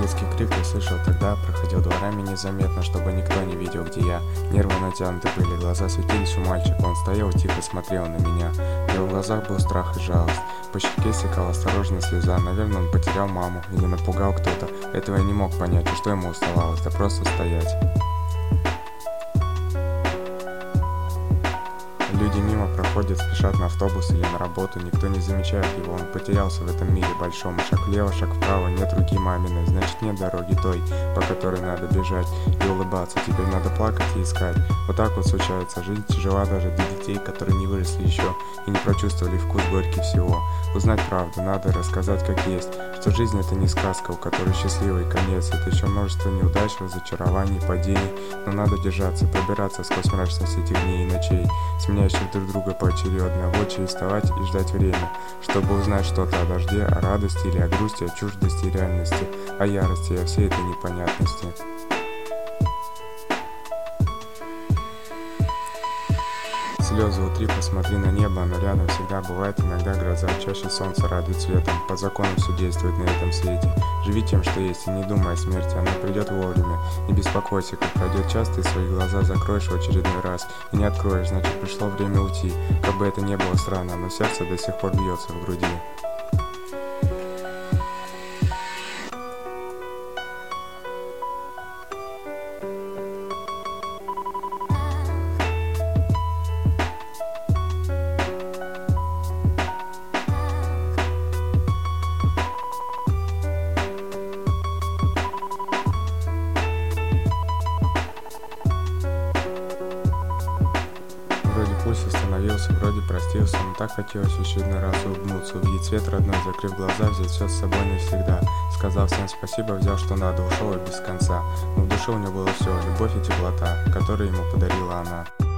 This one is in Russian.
Детский крик я слышал тогда, проходил дворами незаметно, чтобы никто не видел, где я. Нервы натянуты были, глаза светились у мальчика, он стоял и тихо смотрел на меня. В его глазах был страх и жалость, по щеке стекала осторожно слеза, наверное, он потерял маму или напугал кто-то. Этого я не мог понять, и что ему оставалось, да просто стоять. Люди мимо проходят, спешат на автобус или на работу, никто не замечает его, он потерялся в этом мире большом. Шаг влево, шаг вправо, нет руки маминой, значит нет дороги той, по которой надо бежать и улыбаться, теперь надо плакать и искать. Вот так вот случается, жизнь тяжела даже для детей, которые не выросли еще и не прочувствовали вкус горький всего. Узнать правду, надо рассказать как есть, что жизнь это не сказка, у которой счастливый конец, это еще множество неудач, разочарований, падений, но надо держаться, пробираться сквозь мрачность этих дней и ночей, сменяющих друг друга поочередно, в очередь вставать и ждать время, чтобы узнать что-то о дожде, о радости или о грусти, о чуждости и реальности, о ярости и о всей этой непонятности. Слезы утри, посмотри на небо, оно рядом всегда бывает, иногда гроза, чаще солнце радует светом, по закону все действует на этом свете. Живи тем, что есть, и не думай о смерти, она придет вовремя. Не беспокойся, как пройдет час, ты свои глаза закроешь в очередной раз и не откроешь, значит пришло время уйти. Как бы это ни было странно, но сердце до сих пор бьется в груди. Вроде пульс остановился, вроде простился, но так хотелось в очередной раз улыбнуться, увидеть свет родной, закрыв глаза, взять все с собой навсегда. Сказал всем спасибо, взял что надо, ушел и без конца. Но в душе у него было все, любовь и теплота, которую ему подарила она.